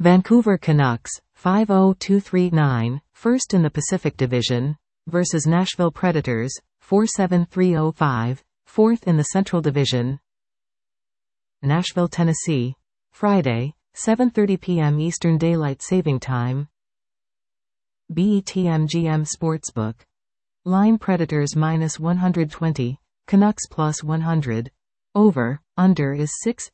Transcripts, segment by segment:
Vancouver Canucks, 5-0-2-3-9, first in the Pacific Division, versus Nashville Predators, 4-7-3-0-5, fourth in the Central Division. Nashville, Tennessee, Friday, 7:30 p.m. Eastern Daylight Saving Time. BETMGM Sportsbook. Line Predators -120, Canucks +100. Over, under is 6.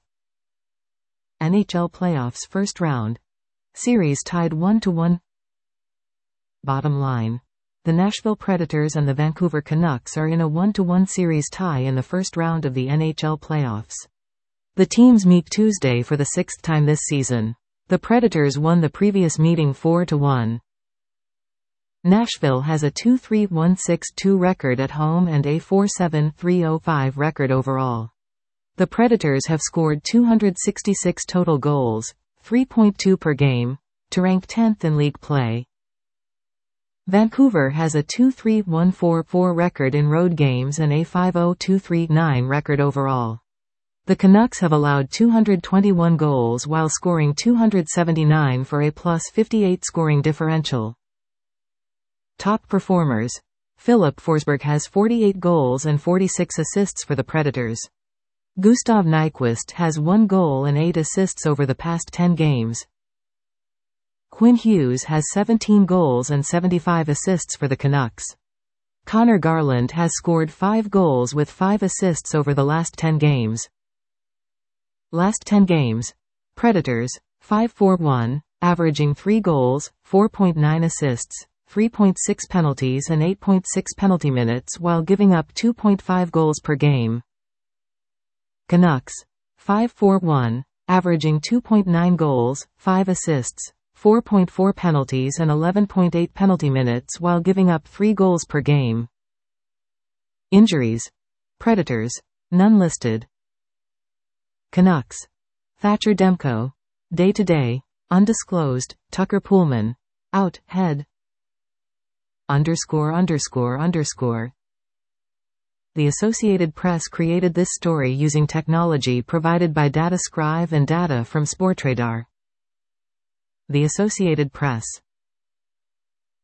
NHL Playoffs First Round. Series tied 1-1. Bottom line. The Nashville Predators and the Vancouver Canucks are in a 1-1 series tie in the first round of the NHL playoffs. The teams meet Tuesday for the sixth time this season. The Predators won the previous meeting 4-1. Nashville has a 2-3-1-6-2 record at home and a 4-7-3-0-5 record overall. The Predators have scored 266 total goals, 3.2 per game, to rank 10th in league play. Vancouver has a 2-3-1-4-4 record in road games and a 5-0-2-3-9 record overall. The Canucks have allowed 221 goals while scoring 279 for a +58 scoring differential. Top performers. Philip Forsberg has 48 goals and 46 assists for the Predators. Gustav Nyquist has 1 goal and 8 assists over the past 10 games. Quinn Hughes has 17 goals and 75 assists for the Canucks. Connor Garland has scored 5 goals with 5 assists over the last 10 games. Last 10 games. Predators, 5-4-1, averaging 3 goals, 4.9 assists, 3.6 penalties and 8.6 penalty minutes while giving up 2.5 goals per game. Canucks, 5-4-1, averaging 2.9 goals, 5 assists, 4.4 penalties and 11.8 penalty minutes while giving up 3 goals per game. Injuries. Predators, none listed. Canucks. Thatcher Demko. Day-to-day, undisclosed, Tucker Poolman. Out, head. ____. The Associated Press created this story using technology provided by DataScribe and data from Sportradar. The Associated Press.